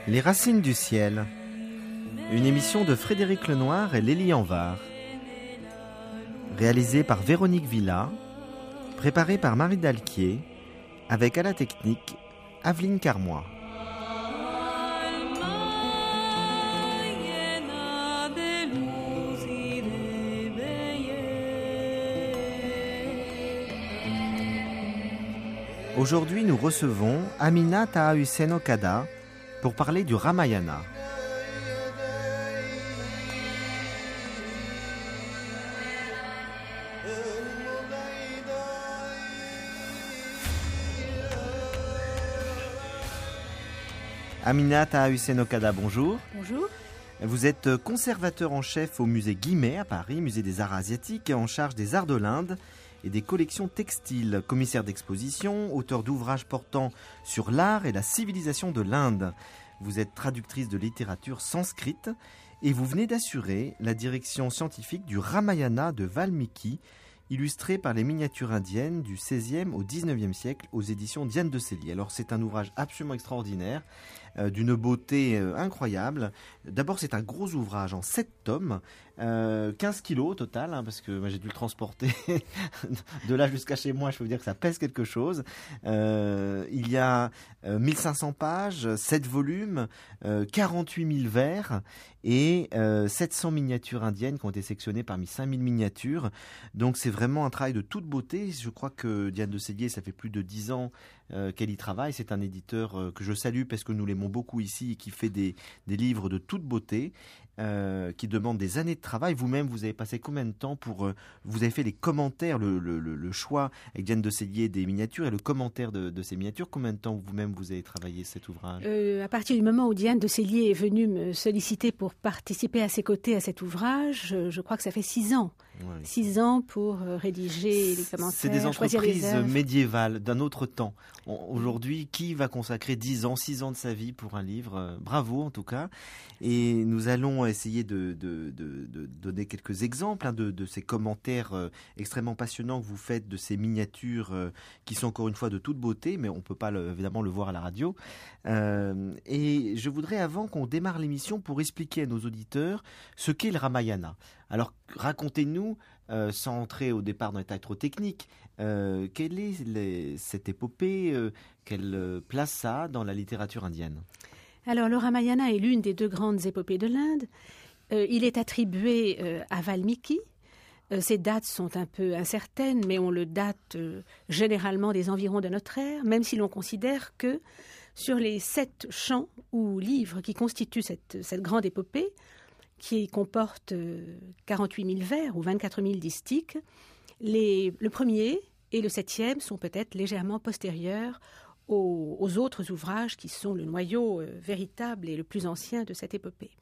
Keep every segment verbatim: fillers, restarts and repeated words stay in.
Les racines du ciel, une émission de Frédéric Lenoir et Lélie Anvar, réalisée par Véronique Villa, préparée par Marie Dalquier, avec à la technique Aveline Carmois. Aujourd'hui, nous recevons Amina Taha Hussein Okada pour parler du Ramayana. Amina Taha Hussein Okada, bonjour. Bonjour. Vous êtes conservateur en chef au musée Guimet à Paris, musée des arts asiatiques, et en charge des arts de l'Inde et des collections textiles, commissaire d'exposition, auteur d'ouvrages portant sur l'art et la civilisation de l'Inde. Vous êtes traductrice de littérature sanskrite et vous venez d'assurer la direction scientifique du Ramayana de Valmiki, illustré par les miniatures indiennes du seizième au dix-neuvième siècle aux éditions Diane de Célie. Alors c'est un ouvrage absolument extraordinaire, euh, d'une beauté euh, incroyable. D'abord c'est un gros ouvrage en sept tomes, euh, quinze kilos au total, hein, parce que moi, j'ai dû le transporter de là jusqu'à chez moi, je peux vous dire que ça pèse quelque chose. Euh, il y a euh, mille cinq cents pages, sept volumes, euh, quarante-huit mille vers et euh, sept cents miniatures indiennes qui ont été sélectionnées parmi cinq mille miniatures. Donc c'est vraiment un travail de toute beauté. Je crois que Diane de Célier, ça fait plus de dix ans euh, qu'elle y travaille. C'est un éditeur euh, que je salue parce que nous l'aimons beaucoup ici et qui fait des, des livres de toute beauté, euh, qui demandent des années de travail. Vous-même, vous avez passé combien de temps pour... Euh, vous avez fait les commentaires, le, le, le, le choix avec Diane de Célier des miniatures et le commentaire de, de ces miniatures. Combien de temps vous-même vous avez travaillé cet ouvrage? euh, À partir du moment où Diane de Célier est venue me solliciter pour participer à ses côtés à cet ouvrage, je, je crois que ça fait six ans. Ouais. Six ans pour euh, rédiger les commentaires. C'est des entreprises les médiévales d'un autre temps. On, aujourd'hui, qui va consacrer dix ans, six ans de sa vie pour un livre? euh, Bravo en tout cas. Et nous allons essayer de, de, de, de donner quelques exemples hein, de, de ces commentaires euh, extrêmement passionnants que vous faites, de ces miniatures euh, qui sont encore une fois de toute beauté, mais on ne peut pas le, évidemment le voir à la radio. Euh, et je voudrais, avant qu'on démarre l'émission, pour expliquer à nos auditeurs ce qu'est le Ramayana. Alors, racontez-nous, euh, sans entrer au départ dans les détails trop techniques, euh, quelle est les, cette épopée, euh, quelle place ça a dans la littérature indienne? Alors, le Ramayana est l'une des deux grandes épopées de l'Inde. Euh, il est attribué euh, à Valmiki. Euh, ces dates sont un peu incertaines, mais on le date euh, généralement des environs de notre ère, même si l'on considère que sur les sept chants ou livres qui constituent cette, cette grande épopée, qui comporte quarante-huit mille vers ou vingt-quatre mille distiques, les, le premier et le septième sont peut-être légèrement postérieurs aux, aux autres ouvrages qui sont le noyau euh, véritable et le plus ancien de cette épopée.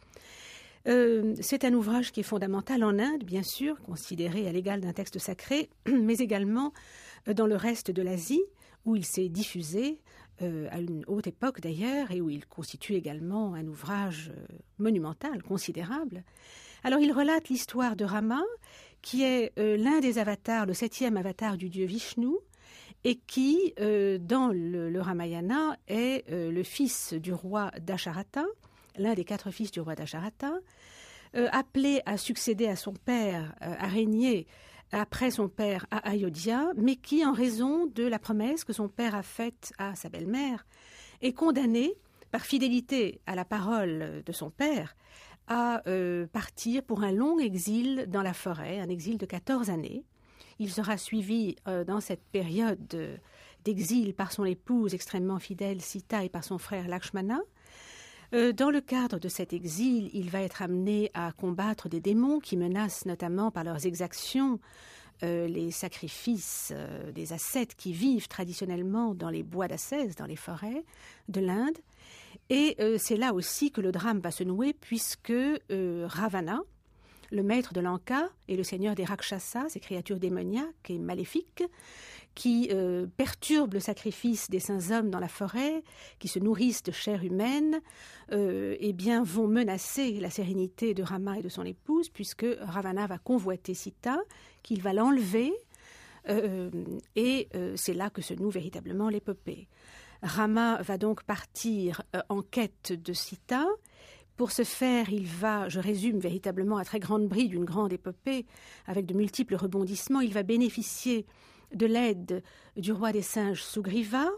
Euh, c'est un ouvrage qui est fondamental en Inde, bien sûr, considéré à l'égal d'un texte sacré, mais également dans le reste de l'Asie, où il s'est diffusé euh, à une haute époque d'ailleurs, et où il constitue également un ouvrage euh, monumental, considérable. Alors il relate l'histoire de Rama, qui est euh, l'un des avatars, le septième avatar du dieu Vishnu, et qui, euh, dans le, le Ramayana, est euh, le fils du roi Dasharata, l'un des quatre fils du roi Dasharata, euh, appelé à succéder à son père, euh, à régner après son père à Ayodhya, mais qui, en raison de la promesse que son père a faite à sa belle-mère, est condamné, par fidélité à la parole de son père, à euh, partir pour un long exil dans la forêt, un exil de quatorze années. Il sera suivi euh, dans cette période euh, d'exil par son épouse extrêmement fidèle Sita et par son frère Lakshmana. Euh, dans le cadre de cet exil, il va être amené à combattre des démons qui menacent notamment par leurs exactions euh, les sacrifices euh, des ascètes qui vivent traditionnellement dans les bois d'Ascèse, dans les forêts de l'Inde. Et euh, c'est là aussi que le drame va se nouer, puisque euh, Ravana, le maître de Lanka et le seigneur des Rakshasas, ces créatures démoniaques et maléfiques, qui euh, perturbent le sacrifice des saints hommes dans la forêt, qui se nourrissent de chair humaine, euh, eh bien, vont menacer la sérénité de Rama et de son épouse, puisque Ravana va convoiter Sita, qu'il va l'enlever, euh, et euh, c'est là que se noue véritablement l'épopée. Rama va donc partir euh, en quête de Sita. Pour ce faire, il va, je résume véritablement à très grande bride, d'une grande épopée, avec de multiples rebondissements, il va bénéficier de l'aide du roi des singes Sugriva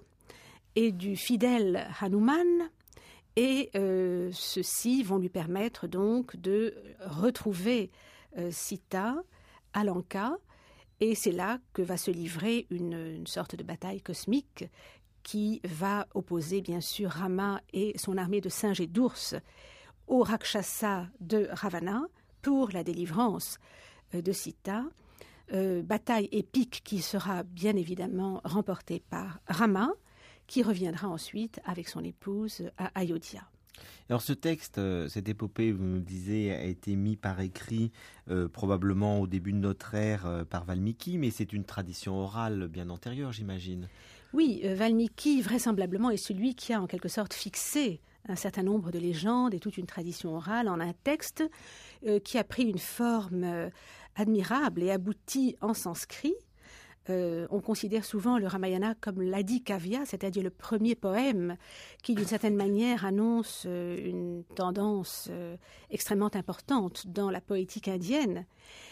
et du fidèle Hanuman, et euh, ceux-ci vont lui permettre donc de retrouver euh, Sita à Lanka, et c'est là que va se livrer une, une sorte de bataille cosmique qui va opposer bien sûr Rama et son armée de singes et d'ours au Rakshasa de Ravana pour la délivrance de Sita. Euh, bataille épique qui sera bien évidemment remportée par Rama, qui reviendra ensuite avec son épouse à Ayodhya. Alors ce texte, cette épopée, vous nous le disiez, a été mis par écrit euh, probablement au début de notre ère euh, par Valmiki, mais c'est une tradition orale bien antérieure, j'imagine. Oui, euh, Valmiki vraisemblablement est celui qui a en quelque sorte fixé un certain nombre de légendes et toute une tradition orale en un texte euh, qui a pris une forme euh, admirable et aboutie en sanskrit. Euh, on considère souvent le Ramayana comme l'Adi Kavya, c'est-à-dire le premier poème qui, d'une certaine manière, annonce euh, une tendance euh, extrêmement importante dans la poétique indienne.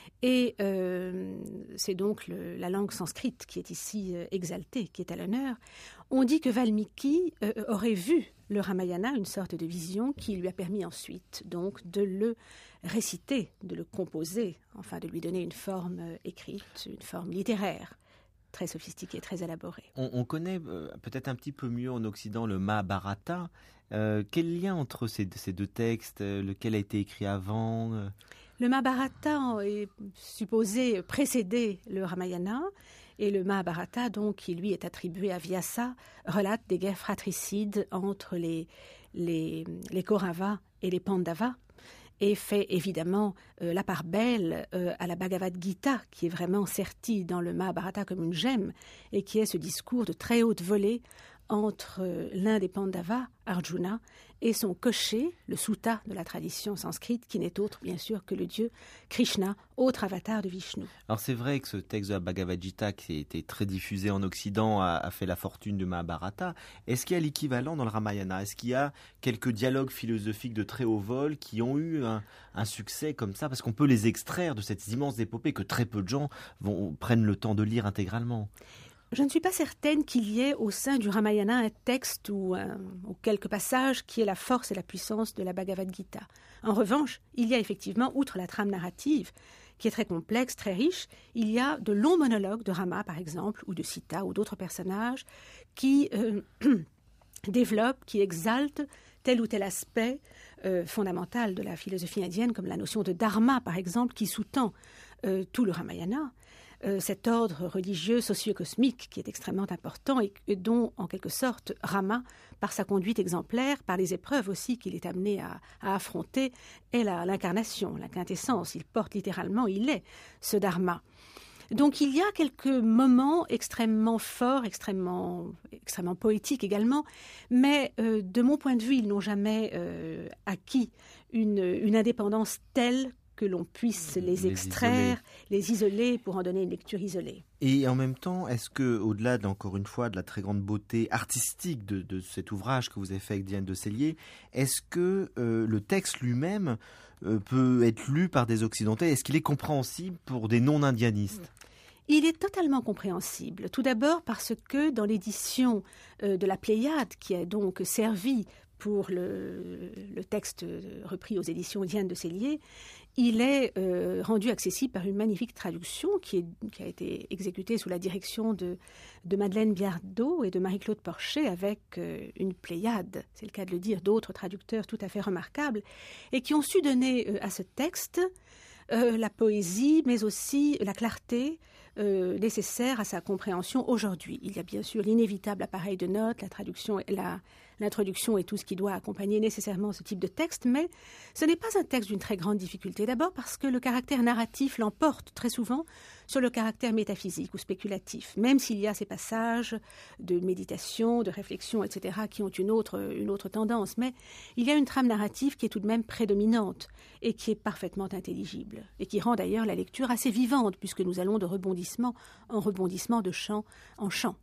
Et euh, c'est donc le, la langue sanskrite qui est ici euh, exaltée, qui est à l'honneur. On dit que Valmiki euh, aurait vu le Ramayana, une sorte de vision qui lui a permis ensuite donc de le réciter, de le composer, enfin de lui donner une forme euh, écrite, une forme littéraire, très sophistiquée, très élaborée. On, on connaît euh, peut-être un petit peu mieux en Occident le Mahabharata. Euh, quel lien entre ces, ces deux textes, euh, lequel a été écrit avant euh... Le Mahabharata est supposé précéder le Ramayana, et le Mahabharata, donc, qui lui est attribué à Vyasa, relate des guerres fratricides entre les, les, les Kauravas et les Pandavas, et fait évidemment euh, la part belle euh, à la Bhagavad Gita, qui est vraiment sertie dans le Mahabharata comme une gemme, et qui est ce discours de très haute volée entre euh, l'un des Pandavas, Arjuna, et son cocher, le Sutta de la tradition sanskrite, qui n'est autre, bien sûr, que le dieu Krishna, autre avatar de Vishnu. Alors c'est vrai que ce texte de la Bhagavad Gita, qui a été très diffusé en Occident, a, a fait la fortune de Mahabharata. Est-ce qu'il y a l'équivalent dans le Ramayana? Est-ce qu'il y a quelques dialogues philosophiques de très haut vol qui ont eu un, un succès comme ça? Parce qu'on peut les extraire de cette immense épopée que très peu de gens vont, prennent le temps de lire intégralement. Je ne suis pas certaine qu'il y ait au sein du Ramayana un texte ou, un, ou quelques passages qui aient la force et la puissance de la Bhagavad Gita. En revanche, il y a effectivement, outre la trame narrative, qui est très complexe, très riche, il y a de longs monologues de Rama, par exemple, ou de Sita, ou d'autres personnages, qui euh, développent, qui exaltent tel ou tel aspect euh, fondamental de la philosophie indienne, comme la notion de dharma, par exemple, qui sous-tend euh, tout le Ramayana. Euh, cet ordre religieux socio-cosmique qui est extrêmement important et, et dont, en quelque sorte, Rama, par sa conduite exemplaire, par les épreuves aussi qu'il est amené à, à affronter, est la, l'incarnation, la quintessence. Il porte littéralement, il est ce dharma. Donc il y a quelques moments extrêmement forts, extrêmement, extrêmement poétiques également, mais euh, de mon point de vue, ils n'ont jamais euh, acquis une, une indépendance telle que l'on puisse les, les extraire, isoler. les isoler pour en donner une lecture isolée. Et en même temps, est-ce que, au-delà, encore une fois, de la très grande beauté artistique de, de cet ouvrage que vous avez fait avec Diane de Sellier, est-ce que euh, le texte lui-même euh, peut être lu par des Occidentaux? Est-ce qu'il est compréhensible pour des non-indianistes? Il est totalement compréhensible. Tout d'abord parce que dans l'édition euh, de la Pléiade, qui a donc servi pour le, le texte repris aux éditions Diane de Sellier, il est euh, rendu accessible par une magnifique traduction qui, est, qui a été exécutée sous la direction de, de Madeleine Biardot et de Marie-Claude Porcher avec euh, une pléiade, c'est le cas de le dire, d'autres traducteurs tout à fait remarquables, et qui ont su donner euh, à ce texte euh, la poésie, mais aussi la clarté euh, nécessaire à sa compréhension aujourd'hui. Il y a bien sûr l'inévitable appareil de notes, la traduction, la l'introduction et tout ce qui doit accompagner nécessairement ce type de texte, mais ce n'est pas un texte d'une très grande difficulté. D'abord parce que le caractère narratif l'emporte très souvent sur le caractère métaphysique ou spéculatif, même s'il y a ces passages de méditation, de réflexion, et cetera, qui ont une autre, une autre tendance. Mais il y a une trame narrative qui est tout de même prédominante et qui est parfaitement intelligible, et qui rend d'ailleurs la lecture assez vivante, puisque nous allons de rebondissement en rebondissement, de champ en champ.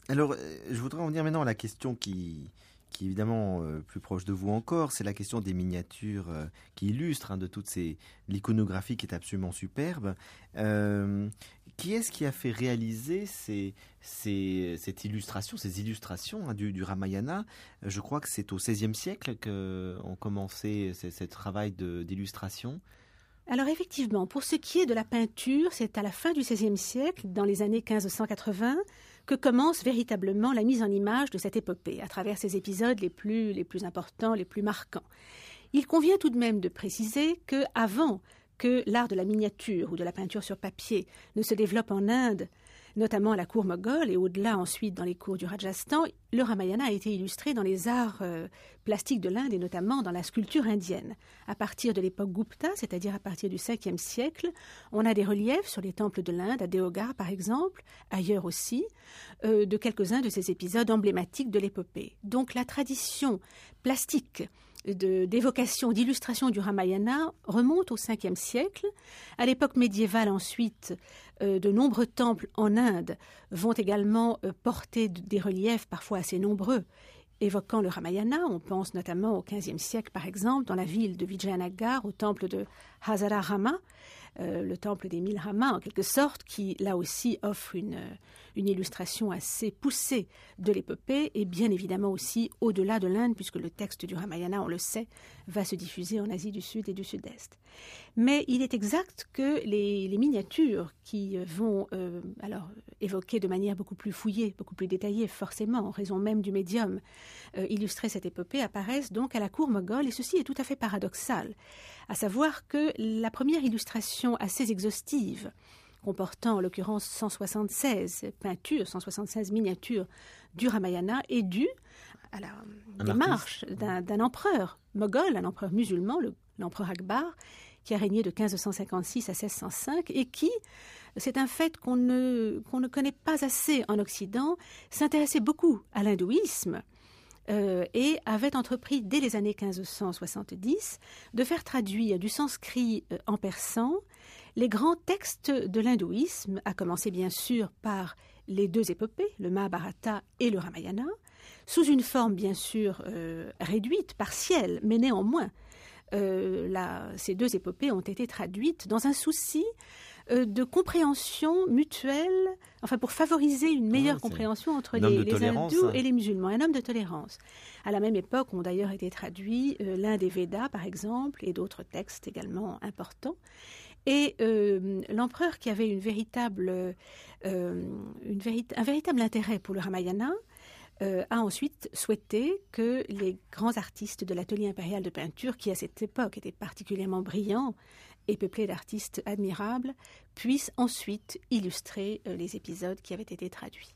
Alors, je voudrais en venir maintenant à la question qui, qui est évidemment euh, plus proche de vous encore, c'est la question des miniatures euh, qui illustrent hein, de toutes ces... l'iconographie qui est absolument superbe. Euh, qui est-ce qui a fait réaliser ces, ces, cette illustration, ces illustrations hein, du, du Ramayana? Je crois que c'est au seizième siècle qu'ont commencé ce, ce travail de, d'illustration. Alors effectivement, pour ce qui est de la peinture, c'est à la fin du seizième siècle, dans les années quinze cent quatre-vingts, que commence véritablement la mise en image de cette épopée, à travers ses épisodes les plus, les plus importants, les plus marquants. Il convient tout de même de préciser que, avant que l'art de la miniature ou de la peinture sur papier ne se développe en Inde, notamment à la cour moghole et au-delà ensuite dans les cours du Rajasthan, le Ramayana a été illustré dans les arts euh, plastiques de l'Inde et notamment dans la sculpture indienne. À partir de l'époque Gupta, c'est-à-dire à partir du cinquième siècle, on a des reliefs sur les temples de l'Inde, à Deoghar par exemple, ailleurs aussi, euh, de quelques-uns de ces épisodes emblématiques de l'épopée. Donc la tradition plastique De, d'évocation, d'illustration du Ramayana remonte au cinquième siècle. À l'époque médiévale ensuite, euh, de nombreux temples en Inde vont également euh, porter des reliefs parfois assez nombreux évoquant le Ramayana. On pense notamment au quinzième siècle par exemple, dans la ville de Vijayanagar, au temple de Hazara Rama, euh, le temple des mille ramas en quelque sorte, qui là aussi offre une, une illustration assez poussée de l'épopée et bien évidemment aussi au-delà de l'Inde, puisque le texte du Ramayana, on le sait, va se diffuser en Asie du Sud et du Sud-Est. Mais il est exact que les, les miniatures qui vont euh, alors évoquer de manière beaucoup plus fouillée, beaucoup plus détaillée, forcément, en raison même du médium, euh, illustrer cette épopée, apparaissent donc à la cour moghole, et ceci est tout à fait paradoxal, à savoir que la première illustration assez exhaustive, comportant en l'occurrence cent soixante-seize peintures, cent soixante-seize miniatures du Ramayana, est due à la un démarche d'un, d'un empereur moghol, un empereur musulman, le, l'empereur Akbar, qui a régné de quinze cent cinquante-six à seize cent cinq et qui, c'est un fait qu'on ne, qu'on ne connaît pas assez en Occident, s'intéressait beaucoup à l'hindouisme euh, et avait entrepris dès les années quinze cent soixante-dix de faire traduire du sanskrit euh, en persan les grands textes de l'hindouisme, à commencer bien sûr par les deux épopées, le Mahabharata et le Ramayana, sous une forme bien sûr euh, réduite, partielle, mais néanmoins, euh, la, ces deux épopées ont été traduites dans un souci euh, de compréhension mutuelle, enfin pour favoriser une meilleure ah, compréhension entre les, les hindous hein. et les musulmans, un homme de tolérance. À la même époque ont d'ailleurs été traduits euh, l'un des Védas par exemple et d'autres textes également importants. Et euh, l'empereur qui avait une véritable, euh, une vérit- un véritable intérêt pour le Ramayana euh, a ensuite souhaité que les grands artistes de l'atelier impérial de peinture, qui à cette époque étaient particulièrement brillants et peuplés d'artistes admirables, puissent ensuite illustrer euh, les épisodes qui avaient été traduits.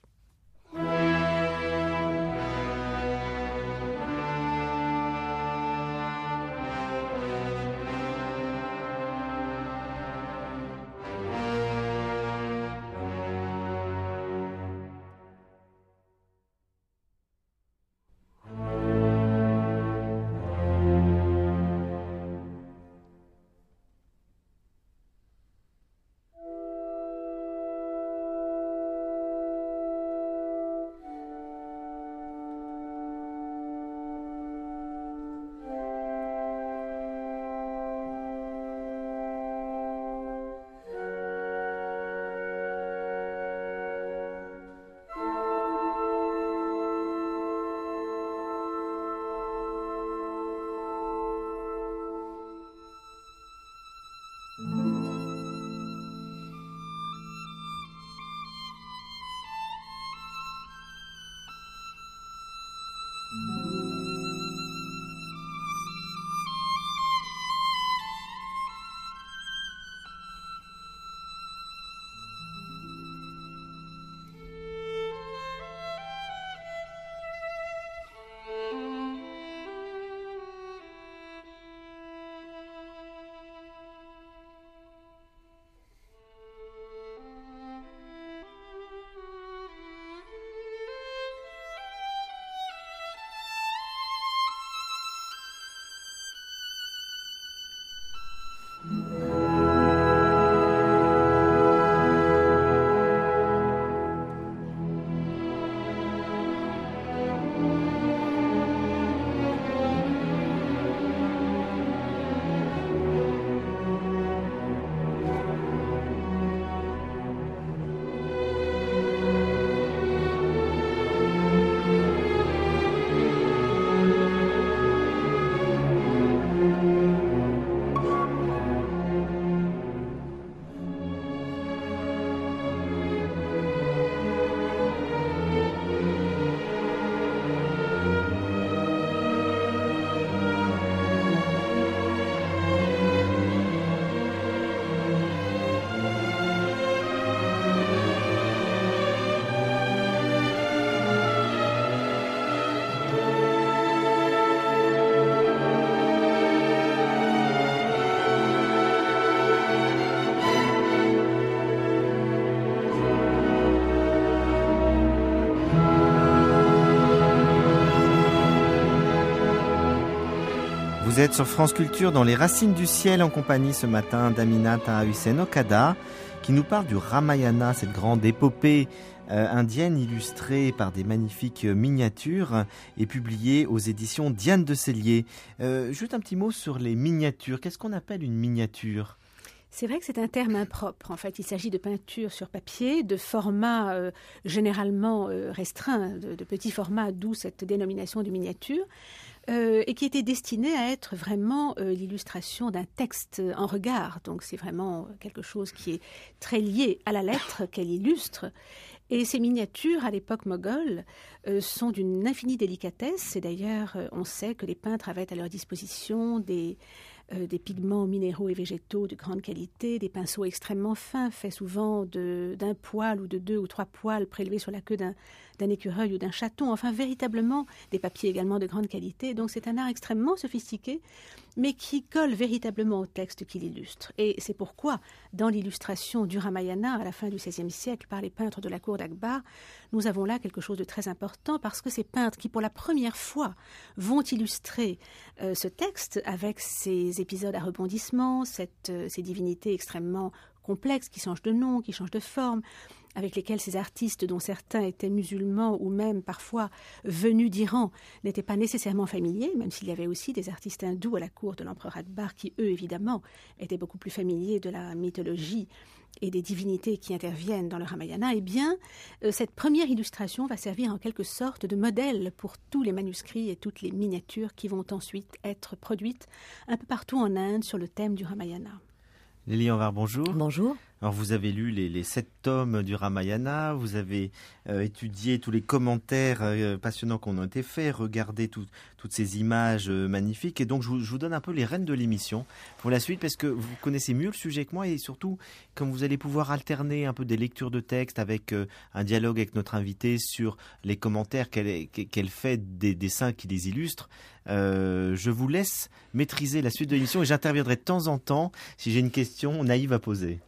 Vous êtes sur France Culture dans Les Racines du Ciel en compagnie ce matin d'Aminata Hussein Okada qui nous parle du Ramayana, cette grande épopée euh, indienne illustrée par des magnifiques miniatures et publiée aux éditions Diane de Cellier. Euh, juste un petit mot sur les miniatures. Qu'est-ce qu'on appelle une miniature ? C'est vrai que c'est un terme impropre. En fait, il s'agit de peinture sur papier, de format euh, généralement euh, restreint, de, de petits formats, d'où cette dénomination de miniature. Euh, et qui était destiné à être vraiment euh, l'illustration d'un texte en regard. Donc c'est vraiment quelque chose qui est très lié à la lettre qu'elle illustre. Et ces miniatures, à l'époque moghole, euh, sont d'une infinie délicatesse. Et d'ailleurs, euh, on sait que les peintres avaient à leur disposition des, euh, des pigments minéraux et végétaux de grande qualité, des pinceaux extrêmement fins, faits souvent de, d'un poil ou de deux ou trois poils prélevés sur la queue d'un, d'un écureuil ou d'un chaton. Enfin, véritablement, des papiers également de grande qualité. Donc c'est un art extrêmement sophistiqué, mais qui colle véritablement au texte qu'il illustre. Et c'est pourquoi, dans l'illustration du Ramayana à la fin du seizième siècle par les peintres de la cour d'Akbar, nous avons là quelque chose de très important parce que ces peintres qui, pour la première fois, vont illustrer euh, ce texte avec ces épisodes à rebondissements, cette, euh, ces divinités extrêmement complexes qui changent de nom, qui changent de forme, avec lesquels ces artistes, dont certains étaient musulmans ou même parfois venus d'Iran, n'étaient pas nécessairement familiers, même s'il y avait aussi des artistes hindous à la cour de l'empereur Akbar qui, eux, évidemment, étaient beaucoup plus familiers de la mythologie et des divinités qui interviennent dans le Ramayana. Eh bien, euh, cette première illustration va servir en quelque sorte de modèle pour tous les manuscrits et toutes les miniatures qui vont ensuite être produites un peu partout en Inde sur le thème du Ramayana. Lélie Anvar, bonjour. Bonjour. Alors vous avez lu les, les sept tomes du Ramayana, vous avez euh, étudié tous les commentaires euh, passionnants qu'on a été faits, regardé tout, toutes ces images euh, magnifiques, et donc je vous, je vous donne un peu les rênes de l'émission pour la suite, parce que vous connaissez mieux le sujet que moi, et surtout comme vous allez pouvoir alterner un peu des lectures de texte avec euh, un dialogue avec notre invité sur les commentaires qu'elle, qu'elle fait des dessins qui les illustrent. Euh, je vous laisse maîtriser la suite de l'émission et j'interviendrai de temps en temps si j'ai une question naïve à poser.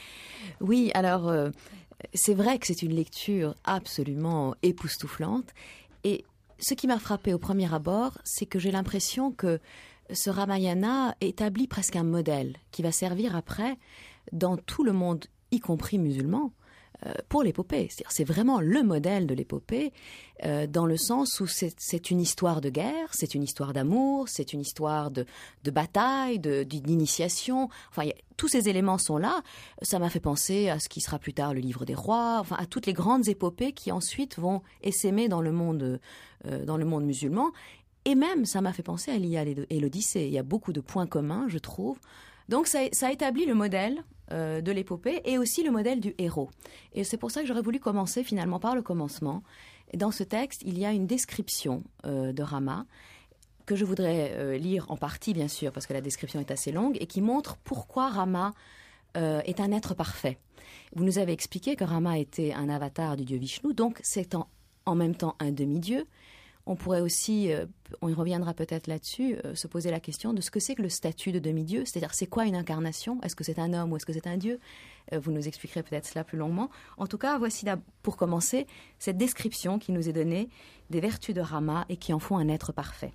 Oui, alors euh, c'est vrai que c'est une lecture absolument époustouflante, et ce qui m'a frappé au premier abord, c'est que j'ai l'impression que ce Ramayana établit presque un modèle qui va servir après dans tout le monde, y compris musulman, euh, pour l'épopée. C'est-à-dire, c'est vraiment le modèle de l'épopée euh, dans le sens où c'est, c'est une histoire de guerre, c'est une histoire d'amour, c'est une histoire de, de bataille, de, d'initiation. Enfin, y a, tous ces éléments sont là. Ça m'a fait penser à ce qui sera plus tard le livre des rois, enfin à toutes les grandes épopées qui ensuite vont essaimer dans le monde, euh, dans le monde musulman. Et même, ça m'a fait penser à l'Iliade et l'Odyssée. Il y a beaucoup de points communs, je trouve. Donc ça, ça établit le modèle euh, de l'épopée et aussi le modèle du héros. Et c'est pour ça que j'aurais voulu commencer finalement par le commencement. Dans ce texte, il y a une description euh, de Rama que je voudrais euh, lire en partie, bien sûr, parce que la description est assez longue, et qui montre pourquoi Rama euh, est un être parfait. Vous nous avez expliqué que Rama était un avatar du dieu Vishnu, donc c'est en, en même temps un demi-dieu. On pourrait aussi, euh, on y reviendra peut-être là-dessus, euh, se poser la question de ce que c'est que le statut de demi-dieu, c'est-à-dire c'est quoi une incarnation ? Est-ce que c'est un homme ou est-ce que c'est un dieu ? euh, Vous nous expliquerez peut-être cela plus longuement. En tout cas, voici là, pour commencer cette description qui nous est donnée des vertus de Rama et qui en font un être parfait.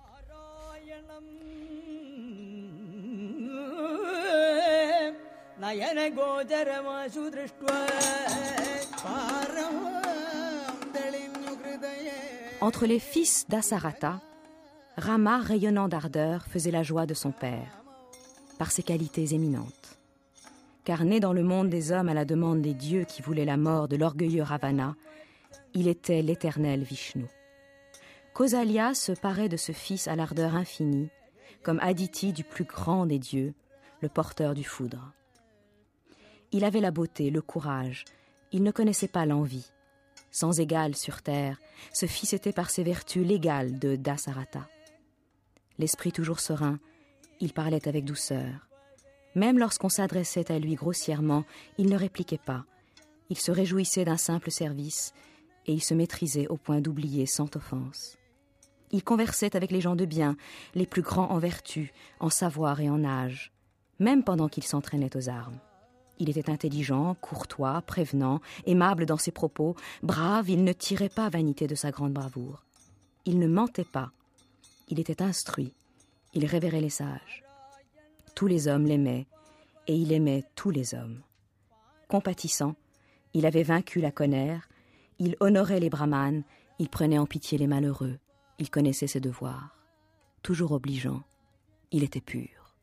Entre les fils d'Asarata, Rama, rayonnant d'ardeur, faisait la joie de son père, par ses qualités éminentes. Car né dans le monde des hommes à la demande des dieux qui voulaient la mort de l'orgueilleux Ravana, il était l'éternel Vishnu. Kausalya se parait de ce fils à l'ardeur infinie, comme Aditi du plus grand des dieux, le porteur du foudre. Il avait la beauté, le courage, il ne connaissait pas l'envie. Sans égal sur terre, ce fils était par ses vertus l'égal de Dasarata. L'esprit toujours serein, il parlait avec douceur. Même lorsqu'on s'adressait à lui grossièrement, il ne répliquait pas. Il se réjouissait d'un simple service et il se maîtrisait au point d'oublier sans offense. Il conversait avec les gens de bien, les plus grands en vertu, en savoir et en âge, même pendant qu'il s'entraînait aux armes. Il était intelligent, courtois, prévenant, aimable dans ses propos, brave, il ne tirait pas vanité de sa grande bravoure. Il ne mentait pas, il était instruit, Il révérait les sages. Tous les hommes l'aimaient, et il aimait tous les hommes. Compatissant, il avait vaincu la colère, il honorait les brahmanes, il prenait en pitié les malheureux, il connaissait ses devoirs. Toujours obligeant, il était pur.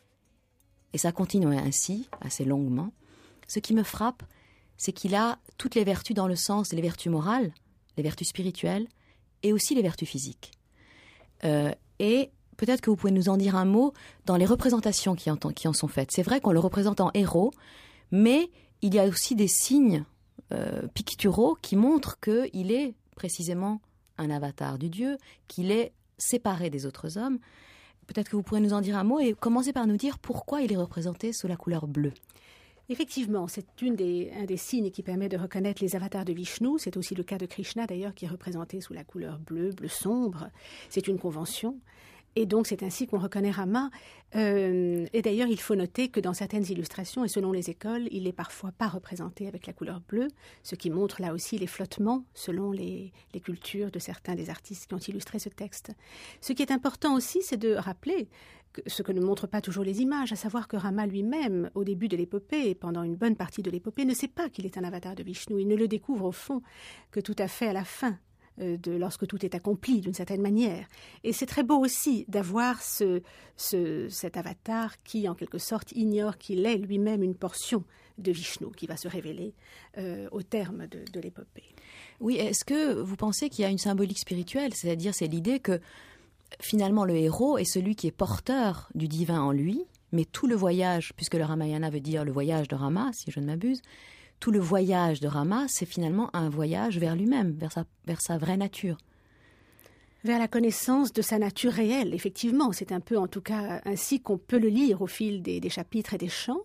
Et ça continuait ainsi, assez longuement. Ce qui me frappe, c'est qu'il a toutes les vertus dans le sens des vertus morales, les vertus spirituelles, et aussi les vertus physiques. Euh, et peut-être que vous pouvez nous en dire un mot dans les représentations qui en, qui en sont faites. C'est vrai qu'on le représente en héros, mais il y a aussi des signes euh, picturaux qui montrent qu'il est précisément un avatar du Dieu, qu'il est séparé des autres hommes. Peut-être que vous pourrez nous en dire un mot et commencer par nous dire pourquoi il est représenté sous la couleur bleue. Effectivement, c'est une des, un des signes qui permet de reconnaître les avatars de Vishnu. C'est aussi le cas de Krishna, d'ailleurs, qui est représenté sous la couleur bleue, bleu sombre. C'est une convention. Et donc, c'est ainsi qu'on reconnaît Rama. Euh, et d'ailleurs, il faut noter que dans certaines illustrations, et selon les écoles, il n'est parfois pas représenté avec la couleur bleue, ce qui montre là aussi les flottements selon les, les cultures de certains des artistes qui ont illustré ce texte. Ce qui est important aussi, c'est de rappeler que, ce que ne montrent pas toujours les images, à savoir que Rama lui-même, au début de l'épopée et pendant une bonne partie de l'épopée, ne sait pas qu'il est un avatar de Vishnu. Il ne le découvre au fond que tout à fait à la fin. De, lorsque tout est accompli d'une certaine manière. Et c'est très beau aussi d'avoir ce, ce, cet avatar qui, en quelque sorte, ignore qu'il est lui-même une portion de Vishnu qui va se révéler euh, au terme de, de l'épopée. Oui, est-ce que vous pensez qu'il y a une symbolique spirituelle ? C'est-à-dire, c'est l'idée que finalement le héros est celui qui est porteur du divin en lui, mais tout le voyage, puisque le Ramayana veut dire le voyage de Rama, si je ne m'abuse, tout le voyage de Rama, c'est finalement un voyage vers lui-même, vers sa, vers sa vraie nature. Vers la connaissance de sa nature réelle, effectivement. C'est un peu, en tout cas, ainsi qu'on peut le lire au fil des, des chapitres et des chants.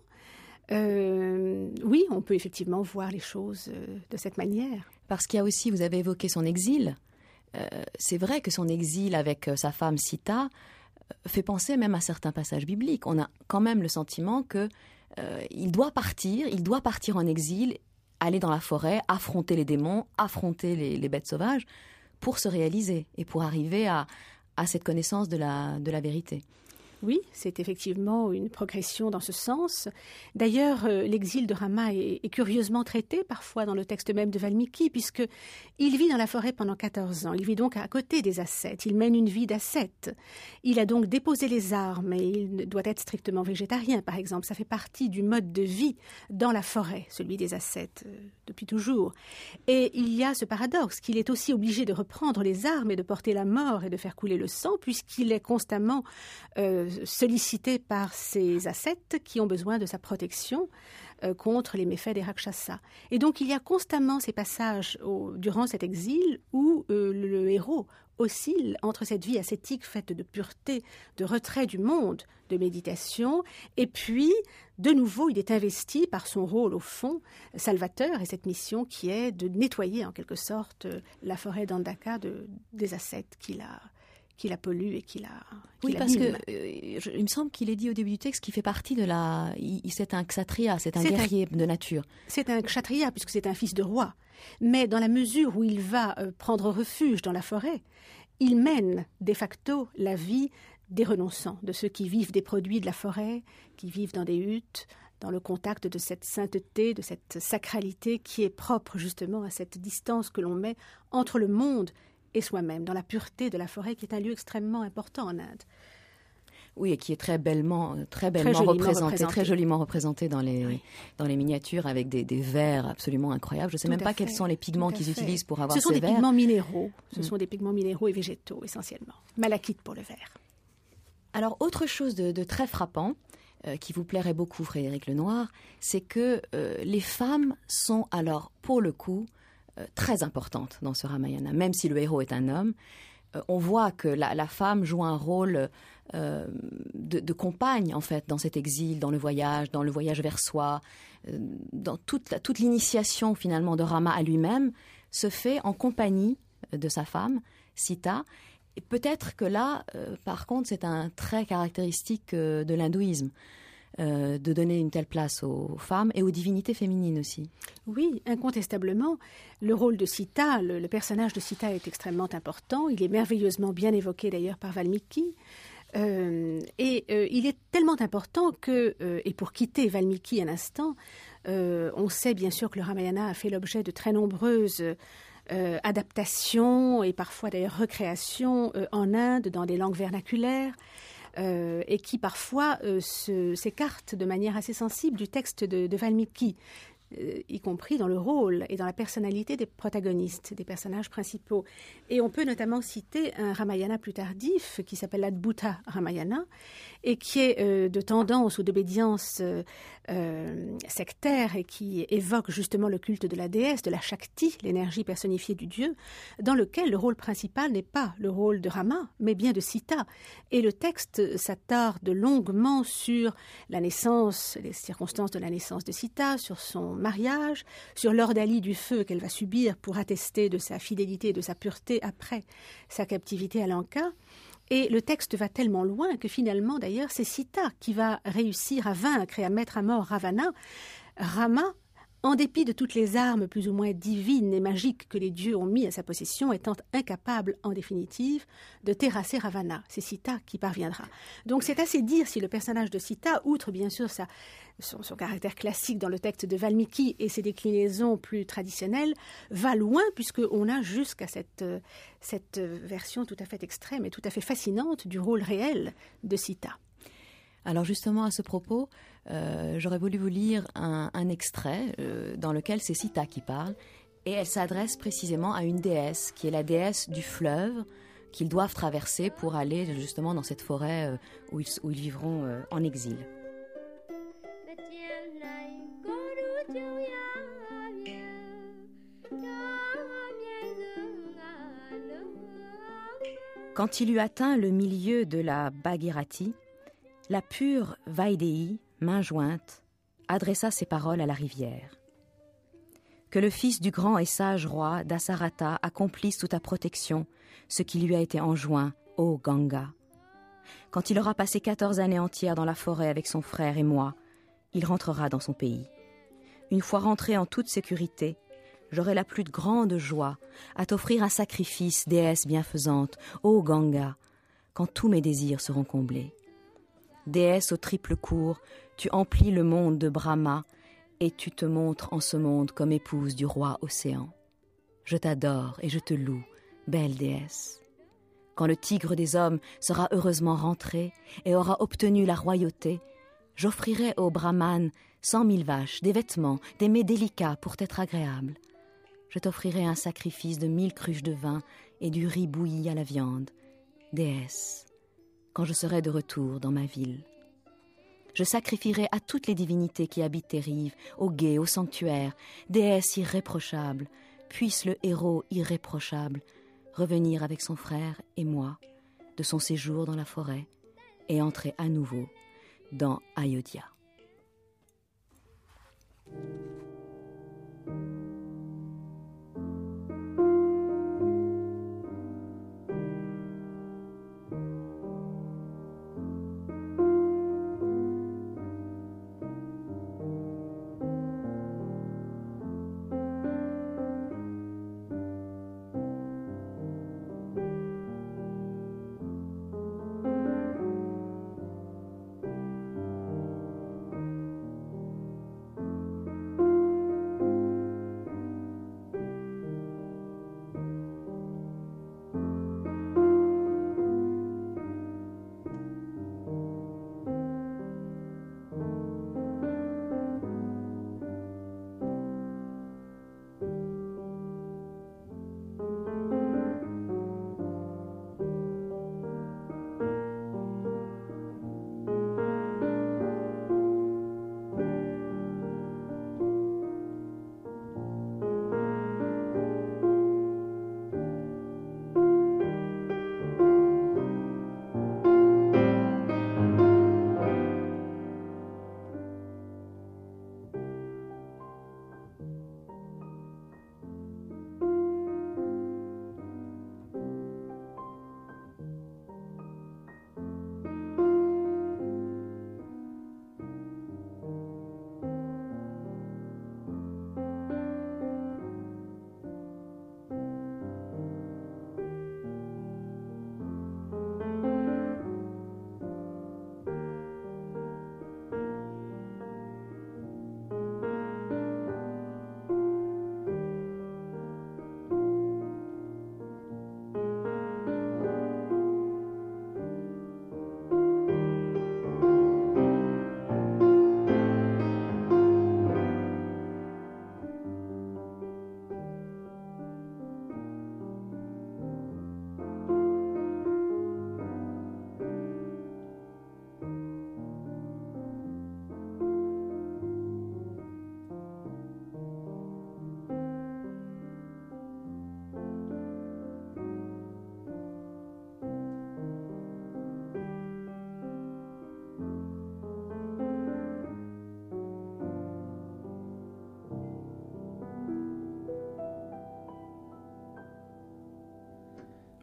Euh, oui, on peut effectivement voir les choses euh, de cette manière. Parce qu'il y a aussi, vous avez évoqué son exil. Euh, c'est vrai que son exil avec euh, sa femme Sita euh, fait penser même à certains passages bibliques. On a quand même le sentiment que Euh, il doit partir, il doit partir en exil, aller dans la forêt, affronter les démons, affronter les, les bêtes sauvages pour se réaliser et pour arriver à, à cette connaissance de la, de la vérité. Oui, c'est effectivement une progression dans ce sens. D'ailleurs, euh, l'exil de Rama est, est curieusement traité parfois dans le texte même de Valmiki, puisqu'il vit dans la forêt pendant quatorze ans. Il vit donc à côté des ascètes. Il mène une vie d'ascète. Il a donc déposé les armes et il doit être strictement végétarien, par exemple. Ça fait partie du mode de vie dans la forêt, celui des ascètes, euh, depuis toujours. Et il y a ce paradoxe qu'il est aussi obligé de reprendre les armes et de porter la mort et de faire couler le sang, puisqu'il est constamment Euh, sollicité par ces ascètes qui ont besoin de sa protection euh, contre les méfaits des Rakshasas. Et donc il y a constamment ces passages au, durant cet exil où euh, le, le héros oscille entre cette vie ascétique faite de pureté, de retrait du monde, de méditation, et puis de nouveau il est investi par son rôle au fond salvateur et cette mission qui est de nettoyer en quelque sorte la forêt d'Andaka de, des ascètes qu'il a qui la pollue et qui la qui Oui, la parce mime. que euh, je, il me semble qu'il est dit au début du texte qu'il fait partie de la... Il, c'est un kshatriya, c'est un C'est guerrier un, de nature. C'est un kshatriya puisque c'est un fils de roi. Mais dans la mesure où il va euh, prendre refuge dans la forêt, il mène de facto la vie des renonçants, de ceux qui vivent des produits de la forêt, qui vivent dans des huttes, dans le contact de cette sainteté, de cette sacralité qui est propre justement à cette distance que l'on met entre le monde et soi-même, dans la pureté de la forêt, qui est un lieu extrêmement important en Inde. Oui, et qui est très bellement, très bellement très représenté, représenté, très joliment représenté dans les, oui. dans les miniatures, avec des, des verres absolument incroyables. Je ne sais Tout même pas fait. Quels sont les pigments qu'ils fait. utilisent pour avoir ces verres. Ce sont des verres. pigments minéraux. Ce mm. sont des pigments minéraux et végétaux, essentiellement. Malachite pour le verre. Alors, autre chose de, de très frappant, euh, qui vous plairait beaucoup, Frédéric Lenoir, c'est que euh, les femmes sont alors, pour le coup, Euh, très importante dans ce Ramayana, même si le héros est un homme. Euh, on voit que la, la femme joue un rôle euh, de, de compagne, en fait, dans cet exil, dans le voyage, dans le voyage vers soi, euh, dans toute, la, toute l'initiation, finalement, de Rama à lui-même, se fait en compagnie de sa femme, Sita. Et peut-être que là, euh, par contre, c'est un trait caractéristique euh, de l'hindouisme. Euh, de donner une telle place aux femmes et aux divinités féminines aussi. Oui, incontestablement. Le rôle de Sita, le, le personnage de Sita est extrêmement important. Il est merveilleusement bien évoqué d'ailleurs par Valmiki. Euh, et euh, il est tellement important que, euh, et pour quitter Valmiki un instant, euh, on sait bien sûr que le Ramayana a fait l'objet de très nombreuses euh, adaptations et parfois d'ailleurs recréations euh, en Inde dans des langues vernaculaires. Euh, et qui parfois euh, se, s'écartent de manière assez sensible du texte de, de Valmiki, euh, y compris dans le rôle et dans la personnalité des protagonistes, des personnages principaux. Et on peut notamment citer un Ramayana plus tardif qui s'appelle l'Adbhuta Ramayana et qui est euh, de tendance ou d'obédience euh, euh, sectaire et qui évoque justement le culte de la déesse, de la Shakti, l'énergie personnifiée du dieu, dans lequel le rôle principal n'est pas le rôle de Rama, mais bien de Sita. Et le texte s'attarde longuement sur la naissance, les circonstances de la naissance de Sita, sur son mariage, sur l'ordalie du feu qu'elle va subir pour attester de sa fidélité et de sa pureté après sa captivité à Lanka. Et le texte va tellement loin que finalement, d'ailleurs, c'est Sita qui va réussir à vaincre et à mettre à mort Ravana. Rama, en dépit de toutes les armes plus ou moins divines et magiques que les dieux ont mis à sa possession, étant incapable, en définitive, de terrasser Ravana. C'est Sita qui parviendra. Donc c'est assez dire si le personnage de Sita, outre bien sûr sa, son, son caractère classique dans le texte de Valmiki et ses déclinaisons plus traditionnelles, va loin puisqu'on a jusqu'à cette, cette version tout à fait extrême et tout à fait fascinante du rôle réel de Sita. Alors justement, à ce propos, euh, j'aurais voulu vous lire un, un extrait euh, dans lequel c'est Sita qui parle, et elle s'adresse précisément à une déesse, qui est la déesse du fleuve, qu'ils doivent traverser pour aller justement dans cette forêt euh, où, ils, où ils vivront euh, en exil. Quand il eut atteint le milieu de la Bhagirati, la pure Vaidehi, main jointe, adressa ses paroles à la rivière. Que le fils du grand et sage roi Dasarata accomplisse sous ta protection ce qui lui a été enjoint, ô Ganga. Quand il aura passé quatorze années entières dans la forêt avec son frère et moi, il rentrera dans son pays. Une fois rentré en toute sécurité, j'aurai la plus grande joie à t'offrir un sacrifice, déesse bienfaisante, ô Ganga, quand tous mes désirs seront comblés. Déesse au triple cours, tu emplis le monde de Brahma et tu te montres en ce monde comme épouse du roi Océan. Je t'adore et je te loue, belle déesse. Quand le tigre des hommes sera heureusement rentré et aura obtenu la royauté, j'offrirai au Brahman cent mille vaches, des vêtements, des mets délicats pour t'être agréable. Je t'offrirai un sacrifice de mille cruches de vin et du riz bouilli à la viande. Déesse, quand je serai de retour dans ma ville. Je sacrifierai à toutes les divinités qui habitent tes rives, aux gués, aux sanctuaires, déesse irréprochable, puisse le héros irréprochable revenir avec son frère et moi de son séjour dans la forêt et entrer à nouveau dans Ayodhya.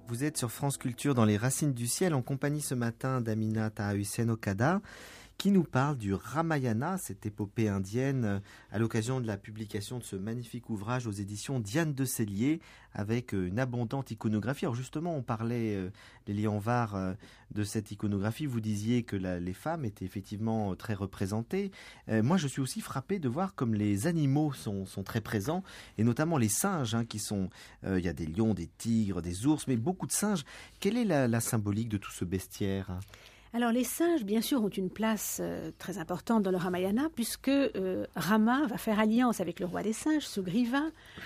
Vous êtes sur France Culture dans les Racines du Ciel en compagnie ce matin d'Amina Taha Hussein Okada qui nous parle du Ramayana, cette épopée indienne, à l'occasion de la publication de ce magnifique ouvrage aux éditions Diane de Cellier, avec une abondante iconographie. Alors justement, on parlait, euh, Lélie Anvar, euh, de cette iconographie. Vous disiez que la, les femmes étaient effectivement très représentées. Euh, moi, je suis aussi frappé de voir comme les animaux sont, sont très présents, et notamment les singes, hein, qui sont... Euh, il y a des lions, des tigres, des ours, mais beaucoup de singes. Quelle est la, la symbolique de tout ce bestiaire ? Alors les singes, bien sûr, ont une place euh, très importante dans le Ramayana, puisque euh, Rama va faire alliance avec le roi des singes, Sugriva,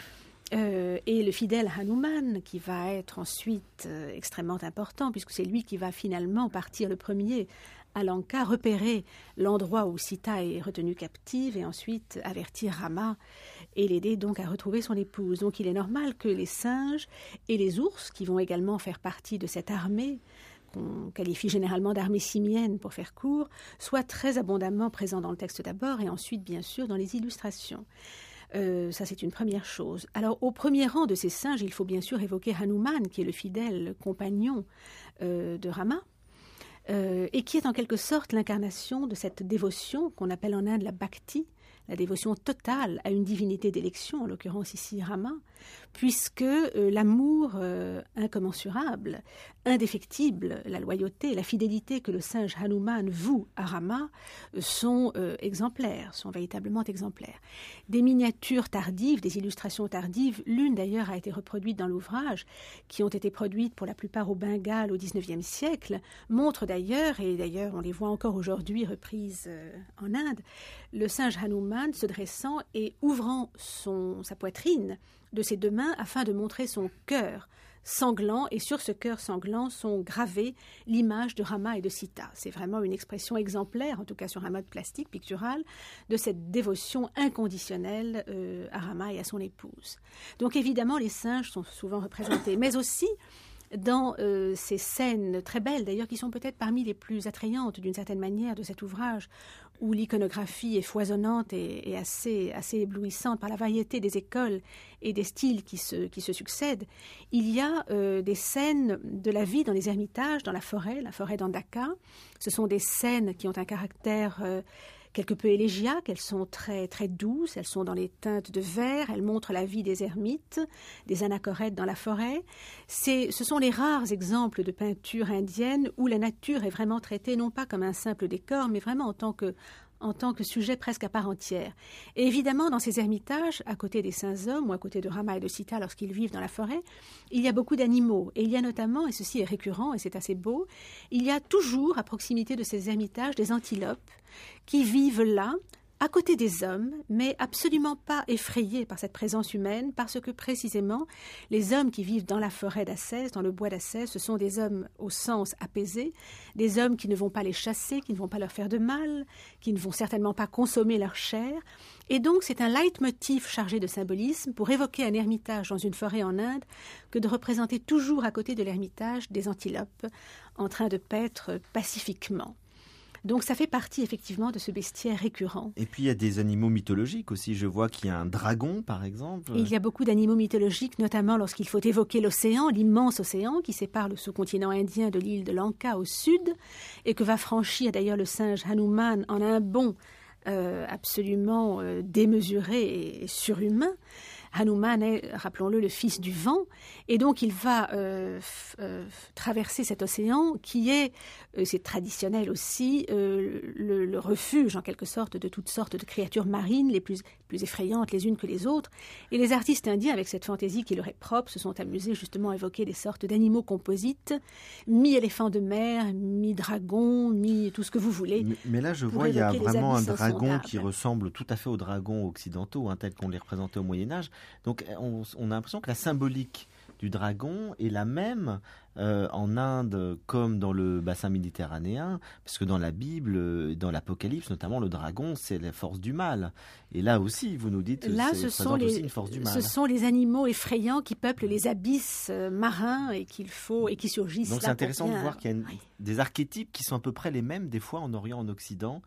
euh, et le fidèle Hanuman, qui va être ensuite euh, extrêmement important, puisque c'est lui qui va finalement partir le premier à Lanka, repérer l'endroit où Sita est retenue captive, et ensuite avertir Rama et l'aider donc à retrouver son épouse. Donc il est normal que les singes et les ours, qui vont également faire partie de cette armée, qu'on qualifie généralement d'armée simienne pour faire court, soit très abondamment présent dans le texte d'abord et ensuite bien sûr dans les illustrations. Euh, ça c'est une première chose. Alors au premier rang de ces singes, il faut bien sûr évoquer Hanuman, qui est le fidèle compagnon euh, de Rama, euh, et qui est en quelque sorte l'incarnation de cette dévotion qu'on appelle en Inde la bhakti, la dévotion totale à une divinité d'élection, en l'occurrence ici Rama, puisque euh, l'amour euh, incommensurable, indéfectible, la loyauté, la fidélité que le singe Hanuman voue à Rama euh, sont euh, exemplaires, sont véritablement exemplaires. Des miniatures tardives, des illustrations tardives, l'une d'ailleurs a été reproduite dans l'ouvrage, qui ont été produites pour la plupart au Bengale au dix-neuvième siècle, montrent d'ailleurs, et d'ailleurs on les voit encore aujourd'hui reprises euh, en Inde, le singe Hanuman se dressant et ouvrant son, sa poitrine de ses deux mains afin de montrer son cœur sanglant, et sur ce cœur sanglant sont gravées l'image de Rama et de Sita. C'est vraiment une expression exemplaire, en tout cas sur un mode plastique, pictural, de cette dévotion inconditionnelle euh, à Rama et à son épouse. Donc évidemment, les singes sont souvent représentés, mais aussi dans euh, ces scènes très belles, d'ailleurs, qui sont peut-être parmi les plus attrayantes d'une certaine manière de cet ouvrage, où l'iconographie est foisonnante et, et assez, assez éblouissante par la variété des écoles et des styles qui se, qui se succèdent. Il y a euh, des scènes de la vie dans les ermitages, dans la forêt, la forêt d'Andaka. Ce sont des scènes qui ont un caractère euh, quelque peu élégiaques, elles sont très, très douces, elles sont dans les teintes de vert, elles montrent la vie des ermites, des anachorètes dans la forêt. C'est, ce sont les rares exemples de peinture indienne où la nature est vraiment traitée non pas comme un simple décor, mais vraiment en tant que, en tant que sujet presque à part entière. Et évidemment, dans ces ermitages, à côté des saints hommes ou à côté de Rama et de Sita lorsqu'ils vivent dans la forêt, il y a beaucoup d'animaux. Et il y a notamment, et ceci est récurrent et c'est assez beau, il y a toujours à proximité de ces ermitages des antilopes qui vivent là, à côté des hommes, mais absolument pas effrayés par cette présence humaine, parce que précisément, les hommes qui vivent dans la forêt d'Assès, dans le bois d'Assès, ce sont des hommes au sens apaisé, des hommes qui ne vont pas les chasser, qui ne vont pas leur faire de mal, qui ne vont certainement pas consommer leur chair. Et donc, c'est un leitmotiv chargé de symbolisme pour évoquer un ermitage dans une forêt en Inde que de représenter toujours à côté de l'ermitage des antilopes en train de paître pacifiquement. Donc ça fait partie effectivement de ce bestiaire récurrent. Et puis il y a des animaux mythologiques aussi. Je vois qu'il y a un dragon par exemple. Et il y a beaucoup d'animaux mythologiques, notamment lorsqu'il faut évoquer l'océan, l'immense océan qui sépare le sous-continent indien de l'île de Lanka au sud et que va franchir d'ailleurs le singe Hanuman en un bond euh, absolument euh, démesuré et, et surhumain. Hanuman est, rappelons-le, le fils du vent, et donc il va euh, f, euh, traverser cet océan qui est, euh, c'est traditionnel aussi, euh, le, le refuge en quelque sorte de toutes sortes de créatures marines, les plus, plus effrayantes les unes que les autres. Et les artistes indiens, avec cette fantaisie qui leur est propre, se sont amusés justement à évoquer des sortes d'animaux composites, mi-éléphants de mer, mi-dragons, mi-tout ce que vous voulez. Mais, mais là, je vois, il y a vraiment un dragon qui ressemble tout à fait aux dragons occidentaux, hein, tels qu'on les représentait au Moyen-Âge. Donc on, on a l'impression que la symbolique du dragon est la même euh, en Inde comme dans le bassin méditerranéen, parce que dans la Bible, dans l'Apocalypse notamment, le dragon c'est la force du mal. Et là aussi, vous nous dites, là, c'est, ce sont les, aussi une force du mal. Ce sont les animaux effrayants qui peuplent les abysses marins et qu'il faut et qui surgissent. Donc là c'est intéressant bien... de voir qu'il y a une, oui. des archétypes qui sont à peu près les mêmes des fois en Orient, en Occident.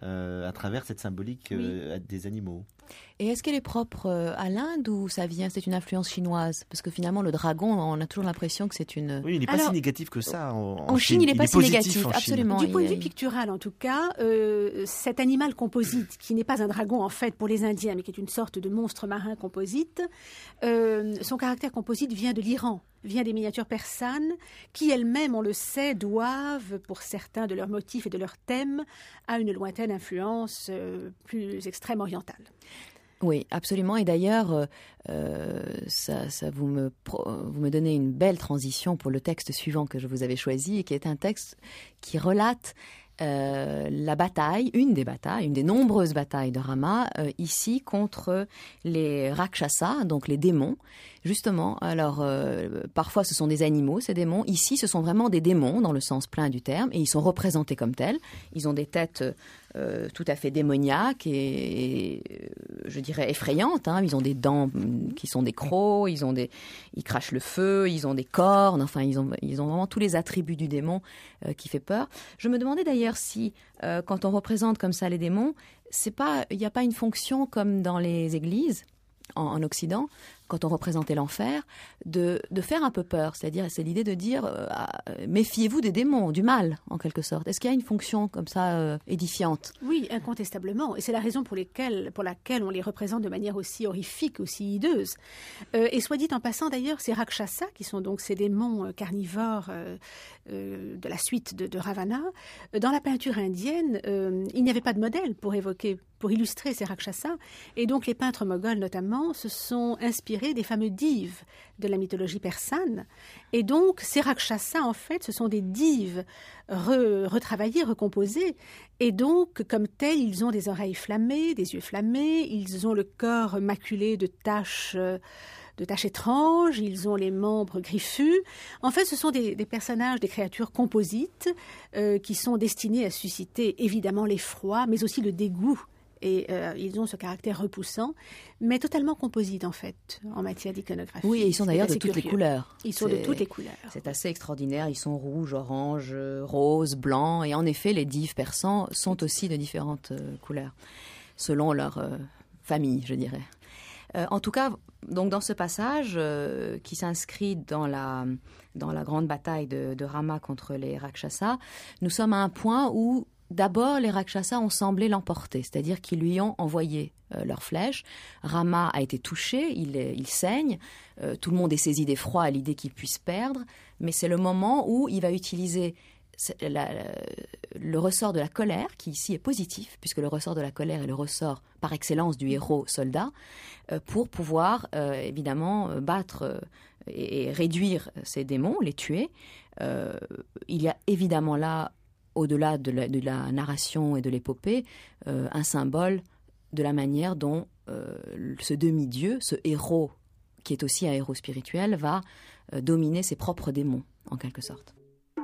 euh, à travers cette symbolique euh, oui. des animaux. Et est-ce qu'elle est propre à l'Inde ou ça vient, c'est une influence chinoise? Parce que finalement, le dragon, on a toujours l'impression que c'est une... Oui, il n'est pas Alors, si négatif que ça en, en, en Chine. Chine il n'est pas il si négatif, absolument. Du point de vue pictural, en tout cas, euh, cet animal composite, qui n'est pas un dragon en fait pour les Indiens, mais qui est une sorte de monstre marin composite, euh, son caractère composite vient de l'Iran, vient des miniatures persanes, qui elles-mêmes, on le sait, doivent, pour certains de leurs motifs et de leurs thèmes, à une lointaine influence euh, plus extrême orientale. Oui, absolument. Et d'ailleurs, euh, ça, ça vous me, vous me donnez une belle transition pour le texte suivant que je vous avais choisi, et qui est un texte qui relate euh, la bataille, une des batailles, une des nombreuses batailles de Rama, euh, ici contre les Rakshasa, donc les démons. Justement, alors euh, parfois ce sont des animaux, ces démons. Ici, ce sont vraiment des démons dans le sens plein du terme, et ils sont représentés comme tels. Ils ont des têtes euh, tout à fait démoniaques et, et je dirais effrayantes. Hein. Ils ont des dents qui sont des crocs, ils ont des, ils crachent le feu, ils ont des cornes. Enfin, ils ont, ils ont vraiment tous les attributs du démon euh, qui fait peur. Je me demandais d'ailleurs si, euh, quand on représente comme ça les démons, c'est pas, il n'y a pas une fonction comme dans les églises en, en Occident, quand on représentait l'enfer, de, de faire un peu peur. C'est-à-dire, c'est l'idée de dire euh, méfiez-vous des démons, du mal, en quelque sorte. Est-ce qu'il y a une fonction comme ça euh, édifiante? Oui, incontestablement. Et c'est la raison pour, lesquelles, pour laquelle on les représente de manière aussi horrifique, aussi hideuse. Euh, et soit dit en passant, d'ailleurs, ces Rakshasa, qui sont donc ces démons euh, carnivores euh, euh, de la suite de, de Ravana, euh, dans la peinture indienne, euh, il n'y avait pas de modèle pour évoquer, pour illustrer ces Rakshasa. Et donc, les peintres moghols, notamment, se sont inspirés des fameux dives de la mythologie persane. Et donc, ces Rakshasa, en fait, ce sont des dives re, retravaillées, recomposées. Et donc, comme tels, ils ont des oreilles flammées, des yeux flammés, ils ont le corps maculé de taches, de taches étranges, ils ont les membres griffus. En fait, ce sont des, des personnages, des créatures composites euh, qui sont destinées à susciter évidemment l'effroi, mais aussi le dégoût. Et euh, ils ont ce caractère repoussant, mais totalement composite, en fait, en matière d'iconographie. Oui, et ils sont d'ailleurs de toutes curieux. les couleurs. Ils sont c'est, de toutes les couleurs. C'est assez extraordinaire. Ils sont rouges, oranges, roses, blancs. Et en effet, les dives persans sont aussi de différentes euh, couleurs, selon leur euh, famille, je dirais. Euh, en tout cas, donc dans ce passage euh, qui s'inscrit dans la, dans la grande bataille de, de Rama contre les Rakshasa, nous sommes à un point où d'abord, les Rakshasa ont semblé l'emporter, c'est-à-dire qu'ils lui ont envoyé euh, leurs flèches. Rama a été touché, il, il saigne, euh, tout le monde est saisi d'effroi à l'idée qu'il puisse perdre, mais c'est le moment où il va utiliser la, la, le ressort de la colère, qui ici est positif, puisque le ressort de la colère est le ressort par excellence du héros soldat, euh, pour pouvoir euh, évidemment battre euh, et, et réduire ces démons, les tuer. Euh, il y a évidemment là, au-delà de la, de la narration et de l'épopée, euh, un symbole de la manière dont euh, ce demi-dieu, ce héros, qui est aussi un héros spirituel, va euh, dominer ses propres démons, en quelque sorte.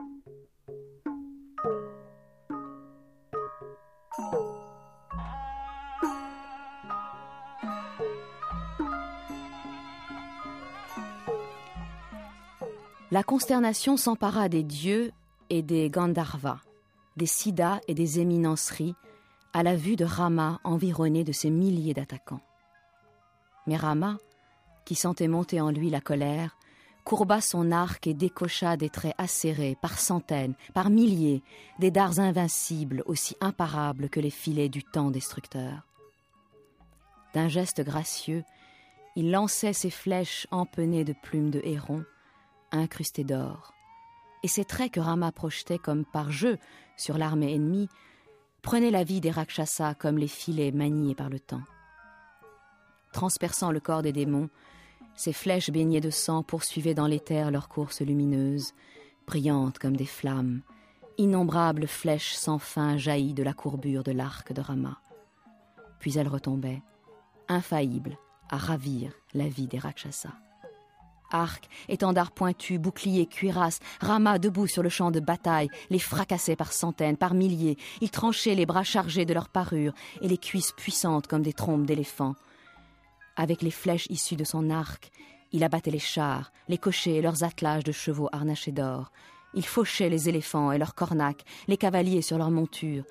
La consternation s'empara des dieux et des Gandharvas, des Siddhas et des éminenceries, à la vue de Rama environné de ses milliers d'attaquants. Mais Rama, qui sentait monter en lui la colère, courba son arc et décocha des traits acérés par centaines, par milliers, des dards invincibles aussi imparables que les filets du temps destructeur. D'un geste gracieux, il lançait ses flèches empennées de plumes de héron, incrustées d'or. Et ces traits que Rama projetait comme par jeu sur l'armée ennemie prenaient la vie des Rakshasa comme les filets maniés par le temps. Transperçant le corps des démons, ces flèches baignées de sang poursuivaient dans l'éther leur course lumineuse, brillantes comme des flammes. Innombrables flèches sans fin jaillies de la courbure de l'arc de Rama. Puis elles retombaient, infaillibles, à ravir la vie des Rakshasa. Arc, étendard pointu, bouclier, cuirasse, Rama debout sur le champ de bataille, les fracassait par centaines, par milliers. Il tranchait les bras chargés de leurs parures et les cuisses puissantes comme des trompes d'éléphants. Avec les flèches issues de son arc, il abattait les chars, les cochers et leurs attelages de chevaux harnachés d'or. Il fauchait les éléphants et leurs cornacs, les cavaliers sur leurs montures.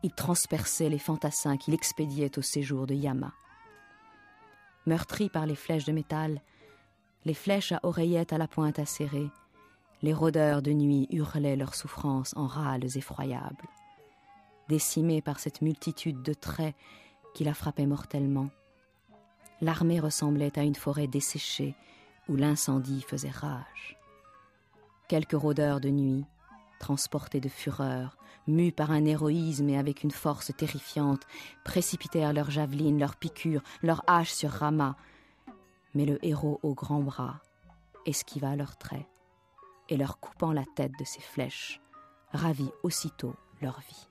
Il transperçait les fantassins qu'il expédiait au séjour de Yama. Meurtris par les flèches de métal, les flèches à oreillettes à la pointe acérée, les rôdeurs de nuit hurlaient leur souffrance en râles effroyables. Décimée par cette multitude de traits qui la frappaient mortellement, l'armée ressemblait à une forêt desséchée où l'incendie faisait rage. Quelques rôdeurs de nuit, transportés de fureur, mus par un héroïsme et avec une force terrifiante, précipitèrent leurs javelines, leurs piqûres, leurs haches sur Rama. Mais le héros aux grands bras esquiva leurs traits et leur coupant la tête de ses flèches, ravit aussitôt leur vie.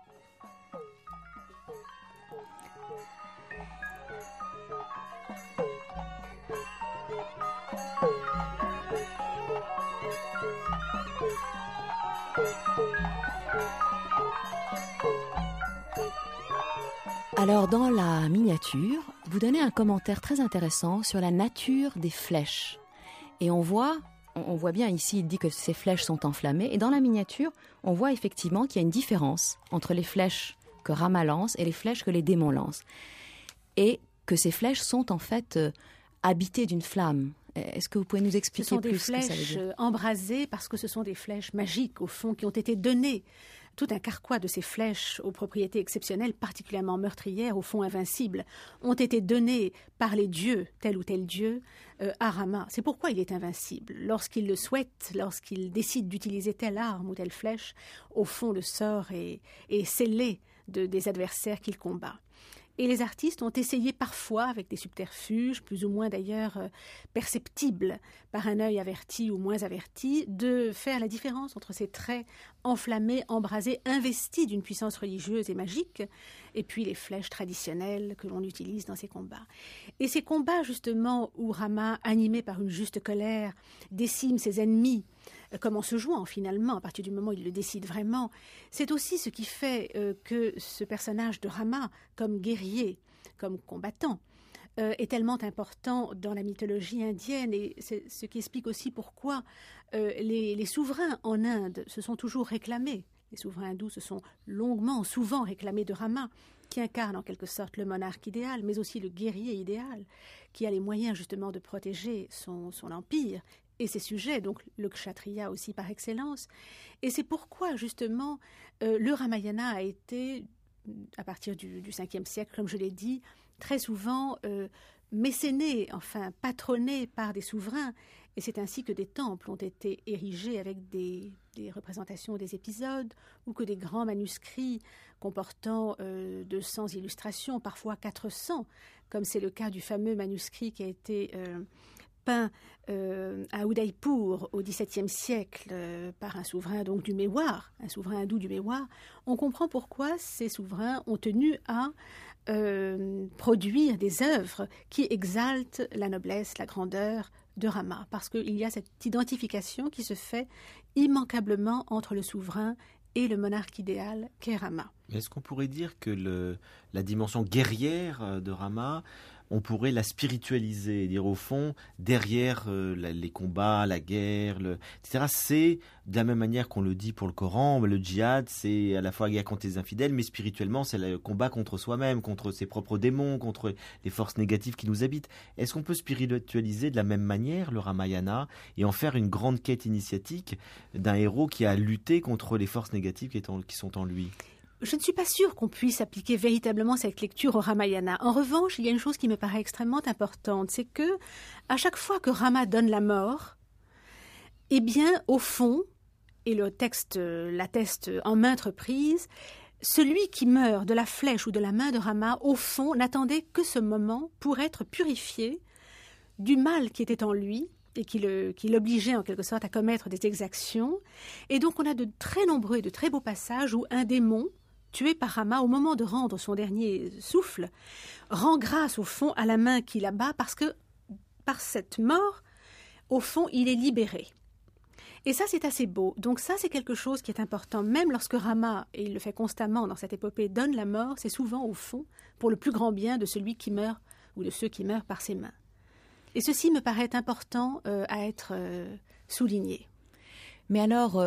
Alors, dans la miniature, vous donnez un commentaire très intéressant sur la nature des flèches. Et on voit, on voit bien ici, il dit que ces flèches sont enflammées. Et dans la miniature, on voit effectivement qu'il y a une différence entre les flèches que Rama lance et les flèches que les démons lancent. Et que ces flèches sont en fait euh, habitées d'une flamme. Est-ce que vous pouvez nous expliquer plus ce que ça veut dire ? Ce sont des flèches embrasées parce que ce sont des flèches magiques, au fond, qui ont été données. Tout un carquois de ces flèches aux propriétés exceptionnelles, particulièrement meurtrières, au fond invincibles, ont été données par les dieux, tel ou tel dieu, euh, à Rama. C'est pourquoi il est invincible. Lorsqu'il le souhaite, lorsqu'il décide d'utiliser telle arme ou telle flèche, au fond, le sort est, est scellé de, des adversaires qu'il combat. Et les artistes ont essayé parfois, avec des subterfuges, plus ou moins d'ailleurs euh, perceptibles par un œil averti ou moins averti, de faire la différence entre ces traits enflammés, embrasés, investis d'une puissance religieuse et magique, et puis les flèches traditionnelles que l'on utilise dans ces combats. Et ces combats, justement, où Rama, animé par une juste colère, décime ses ennemis, comme en se jouant finalement, à partir du moment où il le décide vraiment, c'est aussi ce qui fait euh, que ce personnage de Rama, comme guerrier, comme combattant, euh, est tellement important dans la mythologie indienne, et c'est ce qui explique aussi pourquoi euh, les, les souverains en Inde se sont toujours réclamés. Les souverains hindous se sont longuement, souvent réclamés de Rama, qui incarne en quelque sorte le monarque idéal, mais aussi le guerrier idéal, qui a les moyens justement de protéger son, son empire et ses sujets, donc le kshatriya aussi par excellence. Et c'est pourquoi, justement, euh, le Ramayana a été, à partir du, du cinquième siècle, comme je l'ai dit, très souvent euh, mécéné, enfin patronné par des souverains. Et c'est ainsi que des temples ont été érigés avec des, des représentations des épisodes, ou que des grands manuscrits comportant euh, deux cents illustrations, parfois quatre cents, comme c'est le cas du fameux manuscrit qui a été Euh, peint euh, à Udaipur au dix-septième siècle euh, par un souverain donc du Méwar, un souverain hindou du Méwar, on comprend pourquoi ces souverains ont tenu à euh, produire des œuvres qui exaltent la noblesse, la grandeur de Rama, parce qu'il y a cette identification qui se fait immanquablement entre le souverain et le monarque idéal qu'est Rama. Est-ce qu'on pourrait dire que le, la dimension guerrière de Rama, on pourrait la spiritualiser, dire au fond, derrière euh, la, les combats, la guerre, le, et cetera, c'est de la même manière qu'on le dit pour le Coran, le djihad, c'est à la fois la guerre contre les infidèles, mais spirituellement, c'est le combat contre soi-même, contre ses propres démons, contre les forces négatives qui nous habitent. Est-ce qu'on peut spiritualiser de la même manière le Ramayana et en faire une grande quête initiatique d'un héros qui a lutté contre les forces négatives qui, est en, qui sont en lui ? Je ne suis pas sûre qu'on puisse appliquer véritablement cette lecture au Ramayana. En revanche, il y a une chose qui me paraît extrêmement importante, c'est que à chaque fois que Rama donne la mort, eh bien, au fond, et le texte l'atteste en maintes reprises, celui qui meurt de la flèche ou de la main de Rama, au fond, n'attendait que ce moment pour être purifié du mal qui était en lui, et qui, le, qui l'obligeait en quelque sorte à commettre des exactions. Et donc on a de très nombreux et de très beaux passages où un démon, tué par Rama, au moment de rendre son dernier souffle, rend grâce au fond à la main qu'il abat, parce que par cette mort, au fond, il est libéré. Et ça, c'est assez beau. Donc ça, c'est quelque chose qui est important. Même lorsque Rama, et il le fait constamment dans cette épopée, donne la mort, c'est souvent, au fond, pour le plus grand bien de celui qui meurt, ou de ceux qui meurent par ses mains. Et ceci me paraît important euh, à être euh, souligné. Mais alors, euh,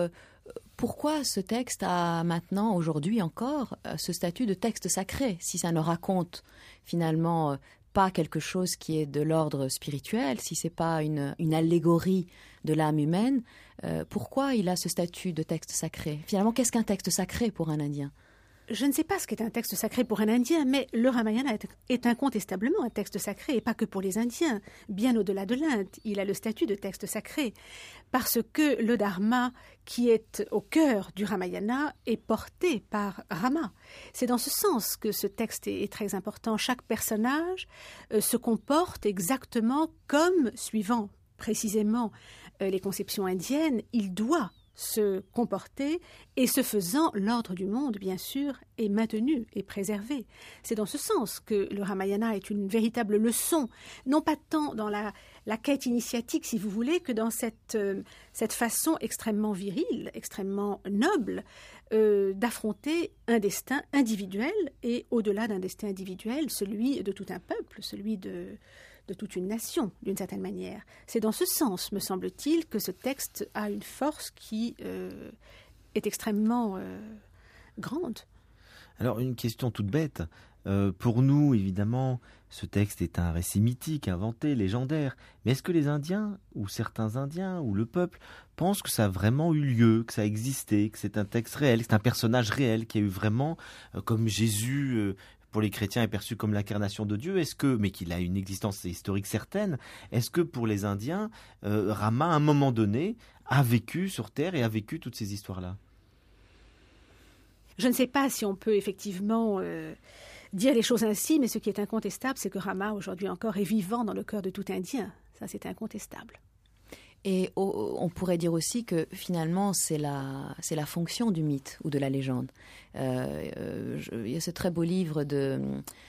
pourquoi ce texte a maintenant, aujourd'hui encore, ce statut de texte sacré, si ça ne raconte finalement pas quelque chose qui est de l'ordre spirituel, si c'est pas une, une allégorie de l'âme humaine, euh, pourquoi il a ce statut de texte sacré? Finalement, qu'est-ce qu'un texte sacré pour un Indien? Je ne sais pas ce qu'est un texte sacré pour un Indien, mais le Ramayana est, est incontestablement un texte sacré, et pas que pour les Indiens. Bien au-delà de l'Inde, il a le statut de texte sacré, parce que le Dharma, qui est au cœur du Ramayana, est porté par Rama. C'est dans ce sens que ce texte est, est très important. Chaque personnage euh, se comporte exactement comme, suivant précisément euh, les conceptions indiennes, il doit se comporter, et ce faisant, l'ordre du monde, bien sûr, est maintenu et préservé. C'est dans ce sens que le Ramayana est une véritable leçon, non pas tant dans la, la quête initiatique, si vous voulez, que dans cette, euh, cette façon extrêmement virile, extrêmement noble, euh, d'affronter un destin individuel, et au-delà d'un destin individuel, celui de tout un peuple, celui de... de toute une nation, d'une certaine manière. C'est dans ce sens, me semble-t-il, que ce texte a une force qui euh, est extrêmement euh, grande. Alors, une question toute bête. Euh, pour nous, évidemment, ce texte est un récit mythique, inventé, légendaire. Mais est-ce que les Indiens, ou certains Indiens, ou le peuple, pensent que ça a vraiment eu lieu, que ça a existé, que c'est un texte réel, que c'est un personnage réel, qui a eu vraiment, euh, comme Jésus... Euh, pour les chrétiens est perçu comme l'incarnation de Dieu, est-ce que, mais qu'il a une existence historique certaine, est-ce que pour les Indiens, euh, Rama, à un moment donné, a vécu sur Terre et a vécu toutes ces histoires-là? Je ne sais pas si on peut effectivement euh, dire les choses ainsi, mais ce qui est incontestable, c'est que Rama, aujourd'hui encore, est vivant dans le cœur de tout Indien. Ça, c'est incontestable. Et on pourrait dire aussi que finalement, c'est la, c'est la fonction du mythe ou de la légende. Euh, euh, je, il y a ce très beau livre de...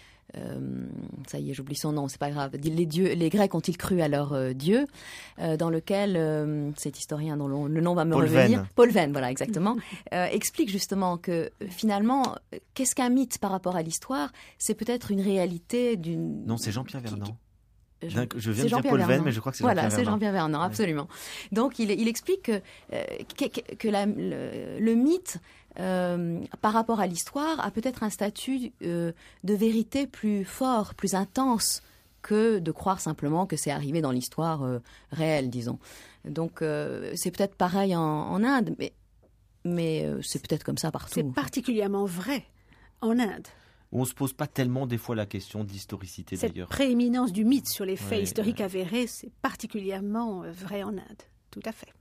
Euh, ça y est, j'oublie son nom, c'est pas grave. Les, dieux, les Grecs ont-ils cru à leurs euh, dieux, euh, dans lequel euh, cet historien dont le, le nom va me Paul revenir, Venn. Paul Venn, voilà, exactement, euh, explique justement que finalement, qu'est-ce qu'un mythe par rapport à l'histoire? C'est peut-être une réalité d'une... Non, c'est Jean-Pierre Vernant. Qui, Je, je viens de dire Paul Venn, mais je crois que c'est voilà, Jean-Pierre Vernant. Voilà, c'est Jean-Pierre Vernant, absolument. Ouais. Donc, il, il explique que, euh, que, que la, le, le mythe, euh, par rapport à l'histoire, a peut-être un statut euh, de vérité plus fort, plus intense, que de croire simplement que c'est arrivé dans l'histoire euh, réelle, disons. Donc, euh, c'est peut-être pareil en, en Inde, mais, mais euh, c'est peut-être comme ça partout. C'est particulièrement vrai en Inde. Où on ne se pose pas tellement des fois la question d'historicité Cette d'ailleurs. Cette prééminence du mythe sur les faits ouais, historiques ouais. avérés, c'est particulièrement vrai en Inde, tout à fait.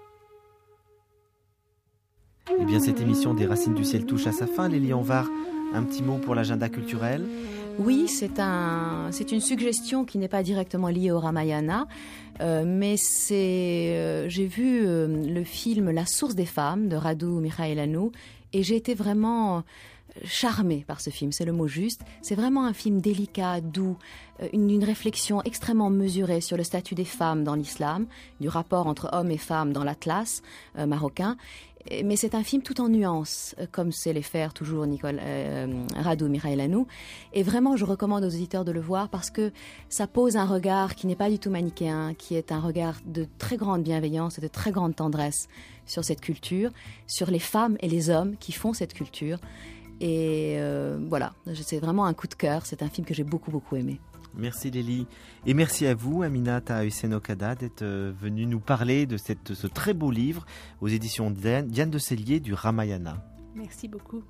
Eh bien, cette émission des Racines du Ciel touche à sa fin. Lélie Anvar, Un petit mot pour l'agenda culturel ? Oui, c'est un, c'est une suggestion qui n'est pas directement liée au Ramayana, euh, mais c'est, euh, j'ai vu euh, le film La source des femmes de Radu Mihailanu et j'ai été vraiment charmée par ce film, c'est le mot juste. C'est vraiment un film délicat, doux, une, une réflexion extrêmement mesurée sur le statut des femmes dans l'islam, du rapport entre hommes et femmes dans l'Atlas euh, marocain. Mais c'est un film tout en nuances, comme sait les faire toujours Nicole, euh, Radu Mihailanu. Et vraiment, je recommande aux auditeurs de le voir parce que ça pose un regard qui n'est pas du tout manichéen, qui est un regard de très grande bienveillance et de très grande tendresse sur cette culture, sur les femmes et les hommes qui font cette culture. Et euh, voilà, c'est vraiment un coup de cœur. C'est un film que j'ai beaucoup, beaucoup aimé. Merci Lélie. Et merci à vous, Aminata Hussein-Okada, d'être venue nous parler de cette, ce très beau livre aux éditions Diane, Diane de Sellier du Ramayana. Merci beaucoup.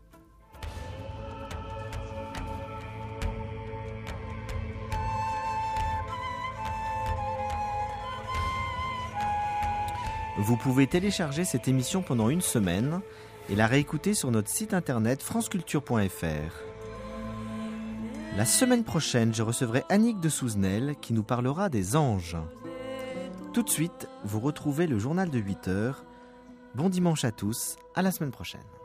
Vous pouvez télécharger cette émission pendant une semaine et la réécouter sur notre site internet franceculture point f r. La semaine prochaine, je recevrai Annick de Souzenel qui nous parlera des anges. Tout de suite, vous retrouvez le journal de huit heures. Bon dimanche à tous, à la semaine prochaine.